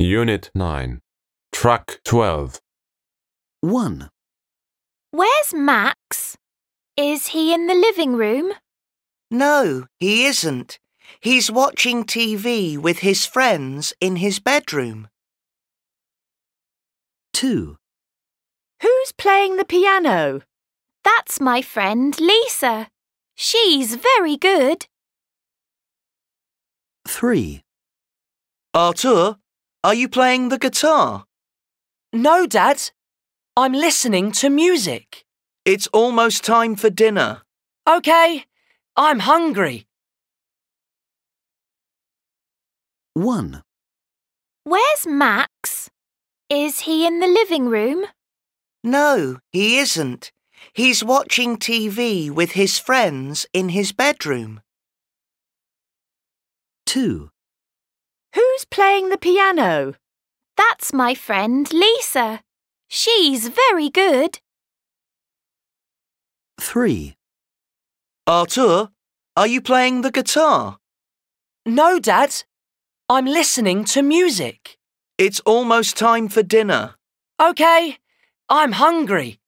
Unit 9. Track 12. 1, Where's Max? Is he in the living room? No, he isn't. He's watching TV with his friends in his bedroom. 2, Who's playing the piano? That's my friend Lisa. She's very good. 3, Artur, are you playing the guitar? No, Dad. I'm listening to music. It's almost time for dinner. OK, I'm hungry. 1, Where's Max? Is he in the living room? No, he isn't. He's watching TV with his friends in his bedroom. 2, Who's playing the piano? That's my friend Lisa. She's very good. 3, Artur, are you playing the guitar? No, Dad. I'm listening to music. It's almost time for dinner. OK, I'm hungry.